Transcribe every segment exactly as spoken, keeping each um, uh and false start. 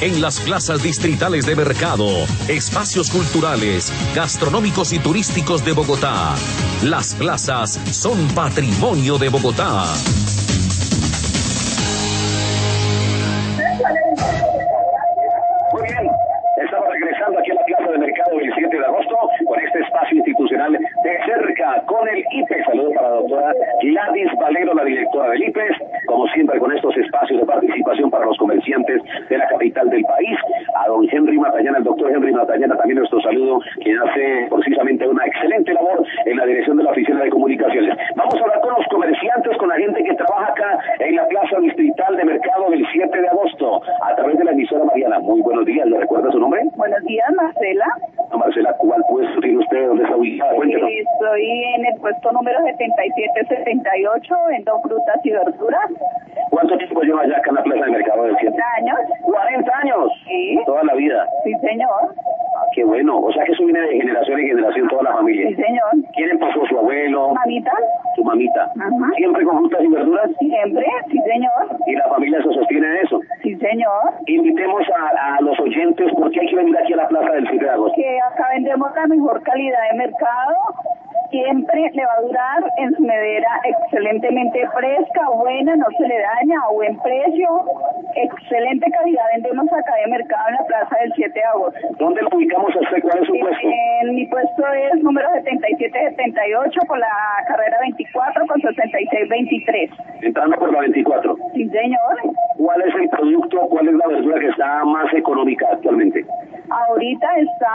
en las plazas distritales de mercado, espacios culturales, gastronómicos y turísticos de Bogotá. Las plazas son patrimonio de Bogotá. Muy bien, estamos regresando aquí a la Plaza de Mercado del siete de agosto con este espacio institucional de cerca con el I P E S. Saludos para la doctora Gladys Valero, la directora del I P E S, como siempre con estos espacios de participación para los comerciantes de la capital del país. A don Henry Matallana, el doctor Henry Matallana, también nuestro saludo, quien hace precisamente una excelente labor en la dirección de la Oficina de Comunicaciones. Vamos a hablar con los comerciantes, con la gente que trabaja acá en la Plaza Distrital de Mercado del siete de agosto, a través de la emisora Mariana. Muy buenos días, ¿le recuerda su nombre? Buenos días, Marcela. No, Marcela, ¿cuál puesto tiene usted? ¿Dónde está ubicada? Cuéntenos. Sí, estoy en el puesto número setenta y siete setenta y ocho, vendo frutas y verduras. ¿Cuánto tiempo lleva ya acá en la Plaza de Mercado del siete? cuarenta años. ¿cuarenta años? Sí. ¿Toda la vida? Sí, señor. Ah, qué bueno. O sea que eso viene de generación en generación toda la familia. Sí, señor. ¿Quién empezó? ¿Su abuelo? Mamita. ¿Su mamita? Ajá. ¿Siempre con frutas y verduras? Siempre, sí, señor. ¿Y la familia se sostiene de eso? Sí, señor. Invitemos a, a los oyentes, porque hay que venir aquí a la Plaza del siete de agosto. Que acá vendemos la mejor calidad de mercado. Siempre le va a durar en su nevera excelentemente fresca, buena, no se le daña, a buen precio. Excelente calidad vendemos acá de mercado en la Plaza del siete de agosto. ¿Dónde lo ubicamos a usted? ¿Cuál es su puesto? En mi puesto es número setenta y siete setenta y ocho por la carrera veinticuatro con sesenta y seis veintitrés. Entrando por la veinticuatro. Sí, señor. ¿Cuál es el producto, cuál es la verdura que está más económica actualmente? Ahorita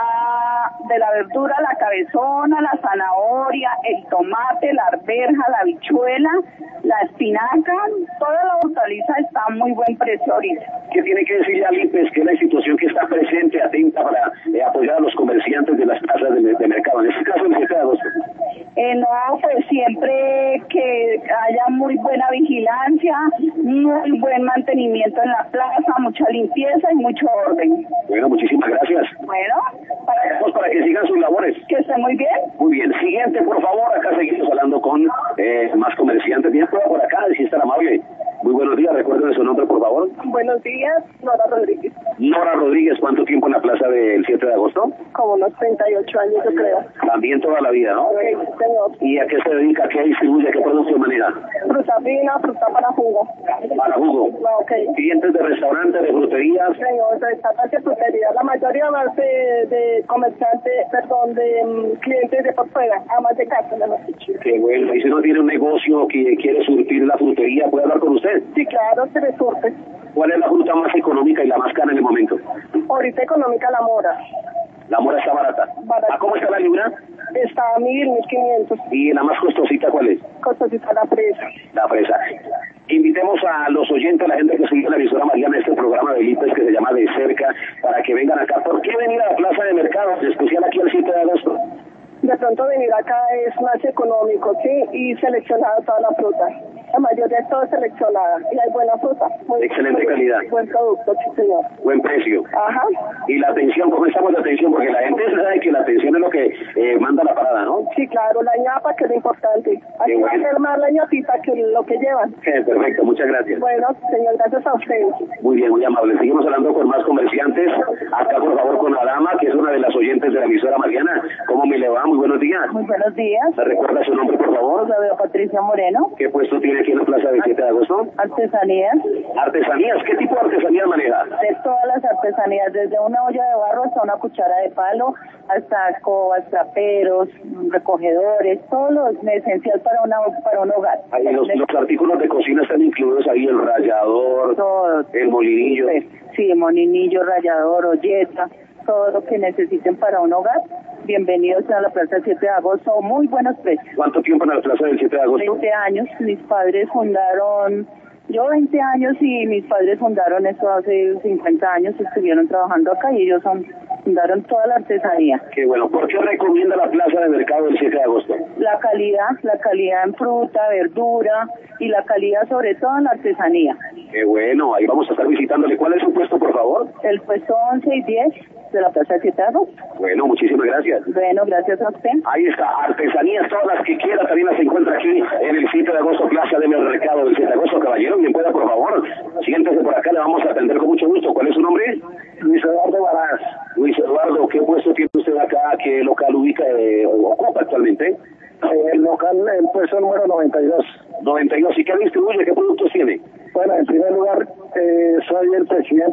está de la verdura la cabezona, la zanahoria, el tomate, la arveja, la habichuela, la espinaca, toda la hortaliza está a muy buen precio ahorita. ¿Qué tiene que decirle al I P E S, que es la institución que está presente, atenta para eh, apoyar a los comerciantes de las plazas de, de mercado? En este caso, el siete de agosto. Eh, no, pues siempre que haya muy buena vigilancia, muy buen mantenimiento en la plaza, mucha limpieza y mucho orden. Bueno, muchísimas gracias. Bueno, para, pues para que sigan sus labores. Que esté muy bien. Muy bien. Siguiente, por favor. Acá seguimos hablando con eh, más comerciantes. Bien, por acá, si es tan amable. Muy buenos días. Recuerden su nombre, por favor. Buenos días, Nora Rodríguez. Nora Rodríguez, ¿cuánto tiempo en la plaza del siete de agosto? Como unos treinta y ocho años, yo creo. También toda la vida, ¿no? Sí, señor. ¿Y a qué se dedica? ¿A qué distribuye? ¿A qué producto maneja? Fruta fina, fruta para jugo. Para jugo. Ah, okay. ¿Clientes de restaurantes, de fruterías? Señor, de restaurantes de fruterías. La mayoría más de, de comerciantes, perdón, de um, clientes de por fuera, amas de casa, me lo he dicho. Qué bueno. ¿Y si uno tiene un negocio que quiere surtir la frutería, puede hablar con usted? Sí, claro, se le surte. ¿Cuál es la fruta más económica y la más cara en el momento? Ahorita económica la mora. La mora está barata. Barata. ¿A cómo está la libra? Está a mil, mil quinientos. ¿Y la más costosita cuál es? Costosita la fresa. La fresa. Invitemos a los oyentes, a la gente que sigue la emisora Mariana, este programa de I P E S que se llama De Cerca, para que vengan acá. ¿Por qué venir a la Plaza de Mercado, en especial aquí el siete de agosto? De pronto venir acá es más económico, sí, y seleccionada toda la fruta. La mayoría de todo es seleccionada y hay buena fruta. Muy, excelente muy, calidad. Buen producto, sí, señor. Buen precio. Ajá. Y la atención, ¿cómo estamos de atención? Porque la gente sabe que la atención es lo que eh, manda la parada, ¿no? Sí, claro, la ñapa que es lo importante. Aquí va a ser más la ñapita que lo que llevan. Sí, perfecto, muchas gracias. Bueno, señor, gracias a usted. Muy bien, muy amable. Seguimos hablando con más comerciantes. Acá, por favor, con la dama, que es una de las oyentes de la emisora Mariana. ¿Cómo me le va? Muy buenos días. Muy buenos días. ¿Me recuerda su nombre, por favor? La veo Patricia Moreno. ¿Qué puesto tiene aquí en la Plaza del siete de agosto? Artesanías. ¿Artesanías? ¿Qué tipo de artesanías maneja? De todas las artesanías, desde una olla de barro hasta una cuchara de palo, hasta escobas, traperos, recogedores, todo lo esencial para, una, para un hogar. Ahí los, los artículos de cocina están incluidos ahí, el rallador, todo, el molinillo. Sí, molinillo, rallador, olleta, todo lo que necesiten para un hogar. Bienvenidos a la Plaza del siete de agosto, muy buenos precios. ¿Cuánto tiempo en la Plaza del siete de agosto? veinte años, mis padres fundaron, yo veinte años y mis padres fundaron esto hace cincuenta años, estuvieron trabajando acá y ellos son, fundaron toda la artesanía. Qué bueno, ¿por qué recomienda la Plaza de Mercado del siete de agosto? La calidad, la calidad en fruta, verdura y la calidad sobre todo en la artesanía. Qué bueno, ahí vamos a estar visitándole. ¿Cuál es su puesto, por favor? El puesto once y diez de la Plaza del siete de agosto. Bueno, muchísimas gracias. Bueno, gracias a usted. Ahí está, artesanías, todas las que quiera, también las encuentra aquí en el siete de agosto, Plaza de Mercado del siete de agosto. Caballero, bien pueda, por favor, siéntese por acá, le vamos a atender con mucho gusto. ¿Cuál es su nombre?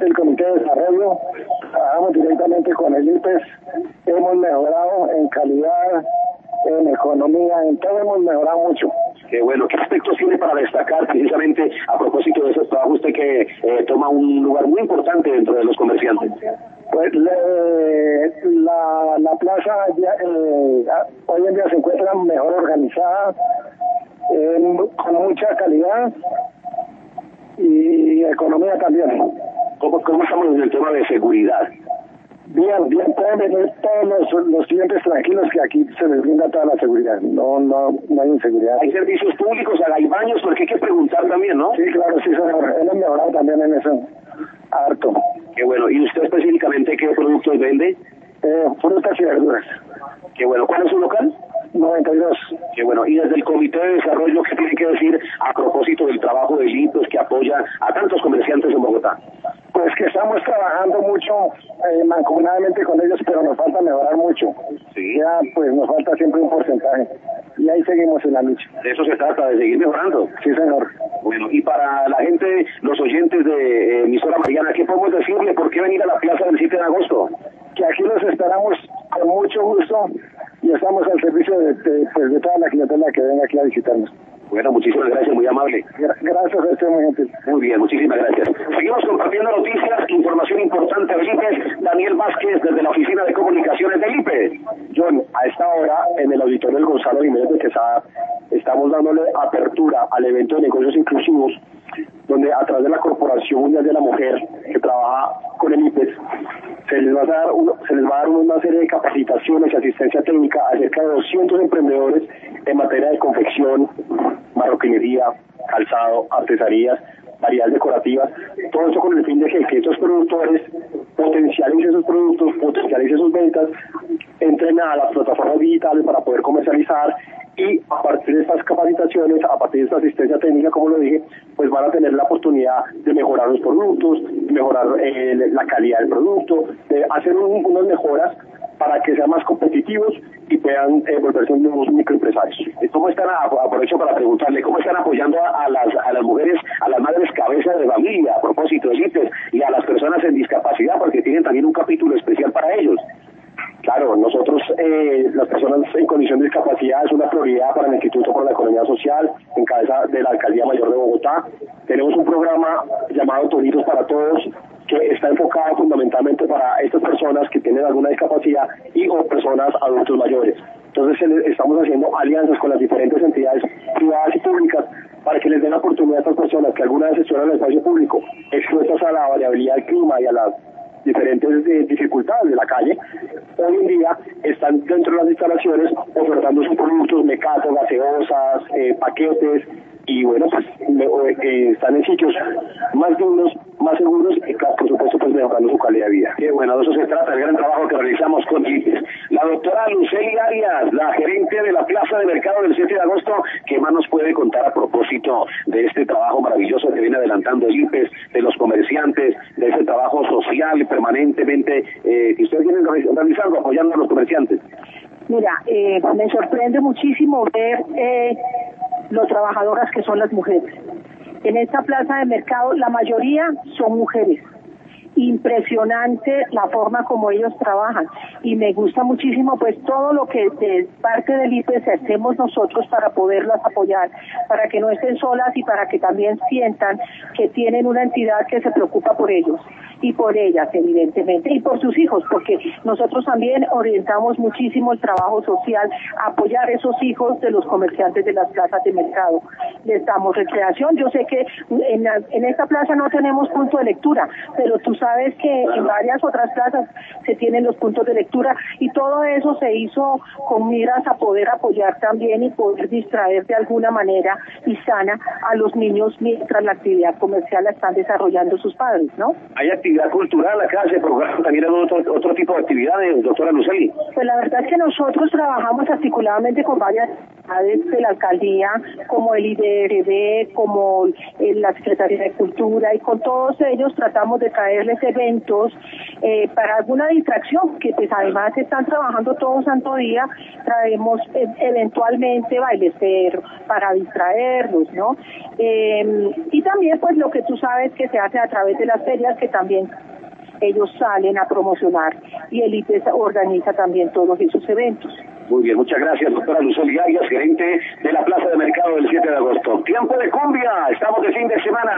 el Comité de Desarrollo, trabajamos directamente con el I P E S, hemos mejorado en calidad, en economía, en todo hemos mejorado mucho. Qué bueno. ¿Qué aspectos tiene para destacar precisamente a propósito de esos trabajos usted que eh, toma un lugar muy importante dentro de los comerciantes? Pues le, la, la plaza ya, eh, hoy en día se encuentra mejor organizada, eh, con mucha calidad y economía también. ¿Cómo, cómo estamos en el tema de seguridad? Bien, bien, pueden venir todos los, los clientes tranquilos que aquí se les brinda toda la seguridad, no no no hay inseguridad. Hay servicios públicos, hay baños, porque hay que preguntar también, ¿no? Sí, claro, sí, señor, hemos mejorado también en eso, harto. Qué bueno. ¿Y usted específicamente qué productos vende? Eh, frutas y verduras. Qué bueno. ¿Cuál es su local? noventa y dos. Qué bueno. Y desde el Comité de Desarrollo, ¿qué tiene que decir a propósito del trabajo de I P E S que apoya a tantos comerciantes en Bogotá? Pues que estamos trabajando mucho eh, mancomunadamente con ellos, pero nos falta mejorar mucho. Sí. Ya, pues nos falta siempre un porcentaje. Y ahí seguimos en la lucha. De eso se trata, de seguir mejorando. Sí, señor. Bueno, y para la gente, los oyentes de eh, emisora Mariana, ¿qué podemos decirle? ¿Por qué venir a la plaza del siete de agosto? Que aquí los esperamos con mucho gusto y estamos al servicio de, de, pues, de toda la clientela que venga aquí a visitarnos. Bueno, muchísimas gracias, muy amable. Gracias a usted, muy gentil. Muy bien, muchísimas gracias. Seguimos compartiendo noticias, información importante del I P E S. Daniel Vázquez, desde la Oficina de Comunicaciones del I P E S. John, a esta hora, en el auditorio del Gonzalo Jiménez de Quesada, estamos dándole apertura al evento de negocios inclusivos, donde a través de la Corporación Mundial de la Mujer, que trabaja con el I P E S, se les va a dar, uno, se les va a dar una serie de capacitaciones y asistencia técnica a cerca de doscientos emprendedores en materia de confección, marroquinería, calzado, artesanías, variedades decorativas, todo eso con el fin de que, que estos productores potencialicen esos productos, potencialicen sus ventas, entren a las plataformas digitales para poder comercializar y a partir de estas capacitaciones, a partir de esta asistencia técnica, como lo dije, pues van a tener la oportunidad de mejorar los productos, mejorar eh, la calidad del producto, de hacer un, unas mejoras para que sean más competitivos y puedan eh, volverse unos microempresarios. ¿Cómo están, aprovecho para preguntarle, cómo están apoyando a, a, las, a las mujeres, a las madres cabezas de familia, a propósito del I P E S, y a las personas en discapacidad, porque tienen también un capítulo especial para ellos? Claro, nosotros, eh, las personas en condición de discapacidad, es una prioridad para el Instituto por la Economía Social, en cabeza de la Alcaldía Mayor de Bogotá. Tenemos un programa llamado Tonitos para Todos, que está enfocado fundamentalmente para estas personas que tienen alguna discapacidad y o personas adultos mayores. Entonces estamos haciendo alianzas con las diferentes entidades privadas y públicas para que les den la oportunidad a estas personas que alguna vez estuvieron en el espacio público, expuestas a la variabilidad del clima y a las diferentes eh, dificultades de la calle, hoy en día están dentro de las instalaciones ofertando sus productos, mecatos, gaseosas, eh, paquetes, y bueno, pues eh, están en sitios más dignos, más seguros y por supuesto pues mejorando su calidad de vida. Qué bueno, de eso se trata, el gran trabajo que realizamos con I P E S. La doctora Lucely Arias, la gerente de la Plaza de Mercado del siete de agosto, ¿qué más nos puede contar a propósito de este trabajo maravilloso que viene adelantando el I P E S, de los comerciantes, de ese trabajo social permanentemente eh, que ustedes vienen realizando, apoyando a los comerciantes? Mira, eh, me sorprende muchísimo ver eh, lo trabajadoras que son las mujeres. En esta plaza de mercado la mayoría son mujeres. Impresionante la forma como ellos trabajan y me gusta muchísimo pues todo lo que de parte del I P E S hacemos nosotros para poderlas apoyar, para que no estén solas y para que también sientan que tienen una entidad que se preocupa por ellos y por ellas evidentemente y por sus hijos, porque nosotros también orientamos muchísimo el trabajo social, apoyar esos hijos de los comerciantes de las plazas de mercado. Les damos recreación. Yo sé que en, la, en esta plaza no tenemos punto de lectura, pero tú sabes Sabes que en varias otras plazas se tienen los puntos de lectura y todo eso se hizo con miras a poder apoyar también y poder distraer de alguna manera y sana a los niños mientras la actividad comercial la están desarrollando sus padres, ¿no? Hay actividad cultural acá, se programan también otro, otro tipo de actividades, doctora Lucely. Pues la verdad es que nosotros trabajamos articuladamente con varias entidades de la alcaldía, como el I D R D, como la Secretaría de Cultura, y con todos ellos tratamos de traerles eventos Eh, para alguna distracción, que pues además están trabajando todo santo día, traemos eh, eventualmente bailecero para distraerlos, ¿no? Eh, y también pues lo que tú sabes que se hace a través de las ferias, que también ellos salen a promocionar, y el I P E S organiza también todos esos eventos. Muy bien, muchas gracias, doctora Lucely Arias, gerente de la Plaza de Mercado del siete de agosto. Tiempo de cumbia, estamos de fin de semana.